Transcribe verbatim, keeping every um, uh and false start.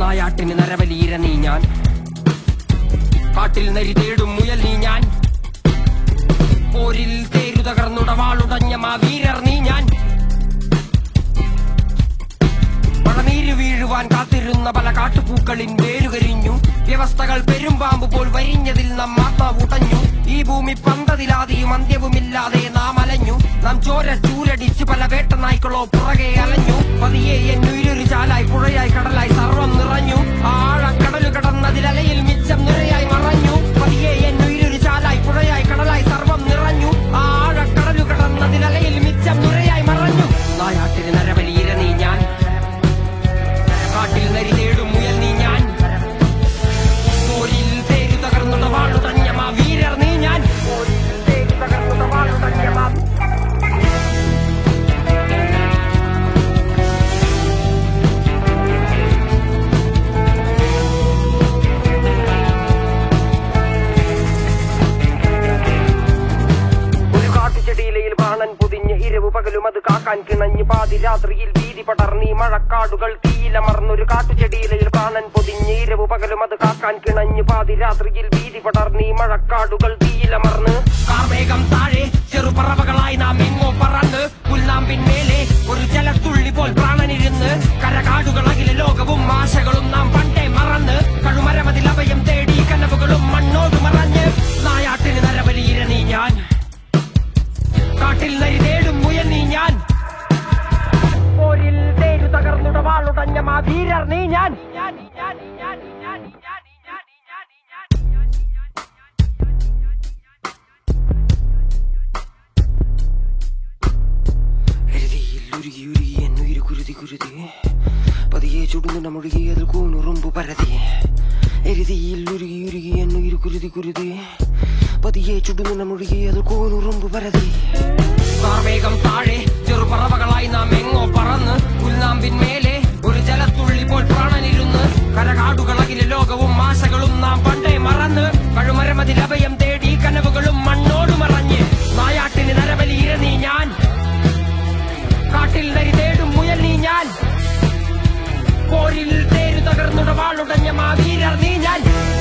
നായാട്ടിന് നരബലീര നീ ഞാൻ, കാട്ടിൽ നരി തേടും മുയൽ നീ ഞാൻ, പോരിൽ തേരു തകർന്നുടവാളുടഞ്ഞ മാ വീരർ നീ ഞാൻ. മഴനീര് വീഴുവാൻ കാത്തിരുന്ന പല കാട്ടുപൂക്കളിൻ വേരുകരിഞ്ഞു, വ്യവസ്ഥകൾ പെരുമ്പാമ്പ് പോൽ വരിഞ്ഞതിൽ നാം ആത്മാവുടഞ്ഞു. ഈ ഭൂമി പന്തതിലാതെയും അന്ത്യവുമില്ലാതെ നാം അലഞ്ഞു, നാം ചോര ചൂരടിച്ച് പല വേട്ട നായ്ക്കളോ പുറകെ അലഞ്ഞു. പതിയെ എന്നുയിരൊരു ചാലായി പുഴയായി കടലായി സർവം നിറഞ്ഞു, ആഴക്കടലു കടന്നതിലലയിൽ മിച്ചം നിറയായി മറഞ്ഞു. പതിയെ എന്നുയിരൊരു ചാലായി പുഴയായി കടലായി സർവം നിറഞ്ഞു, ആഴക്കടലു കടന്നതിലലയിൽ മിച്ചം നിറയായി മറഞ്ഞു. നായാട്ടിന് നരബലീര നീ ഞാൻ, കാട്ടിൽ നരി തേടും മുയൽ നീ ഞാൻ, പോരിൽ തേരു തകർന്നുടവാളുടഞ്ഞ മാ വീരർ നീ ഞാൻ, പോരിൽ തേരു തകർന്നുടവാളുടഞ്ഞ മാ. ഒരു കാട്ടുചെടിയിലയിൽ പ്രാണൻ പൊതിഞ്ഞ് ഇരവു പകലും അത് കാക്കാൻ കിണഞ്ഞ് പാതിരാത്രിയിൽ വീതി പടർന്നീ മഴക്കാടുകൾ തീയിലമർന്നൊരു കാട്ടുചെടിയിലയിൽ പ്രാണൻ പൊതിഞ്ഞ് ഇരവു പകലും അത് കാക്കാൻ കിണഞ്ഞ് പാതിരാത്രിയിൽ വീതി പടർന്നീ മഴക്കാടുകൾ തീയിലമർന്ന്. കാർമേഘം താഴെ ചെറുപറവകളായി നാം എങ്ങോ പറന്ന്, പുൽനാമ്പിന്മേലെ ഒരു ജലത്തുള്ളി പോൽ പ്രാണനിരുന്ന്, കരകാടുകൾ അകിലെ ലോകവും ആശകളും നാം പണ്ടേ മറന്ന്, കഴുമരമതിൽ അഭയം തേടി കനവുകളും മണ്ണോട് മറഞ്ഞ്. നായാട്ടിന് നരബലീര നീ ഞാൻ, കാട്ടിൽ നരി തേടും മുയൽ നീ ഞാൻ, പോരിൽ തേരു തകർന്നുടവാളുടഞ്ഞ മാ വീരർ നീ ഞാൻ. ഉരുകിയുരുകി എന്നുയിര് കുരുതി കുരുതി, പതിയെ ചുടുന്ന മുഴുകി അതിൽ കൂനുറുമ്പു പരതി. എരുതിയിൽ ഉരുകിയുരുകി എന്നുയിര് കുരുതി കുരുതി, പതിയെ ചുടുന്ന മുഴുകി അതിൽ കൂനുറുമ്പു പരതി. കാർമേഘം താഴെ ചെറുപറവകളായി നാം എങ്ങോ പറന്ന്, പുൽനാമ്പിന്മേലെ ഒരു ജലത്തുള്ളി പോൽ പ്രാണനിരുന്ന്, കരകാടുകളകിലെ ലോകവും ആശകളും നാം പണ്ടേ മറന്ന്, കഴുമരമതിൽ അഭയം തേടി കനവുകളും മണ്ണോട് മറഞ്ഞ്. നായാട്ടിന് നരബലീര നീ ഞാൻ, കാട്ടിൽ നരി തേടും മുയൽ നീ ഞാൻ, പോരിൽ തേരു തകർന്നുടവാളുടഞ്ഞ മാ വീരർ നീ ഞാൻ.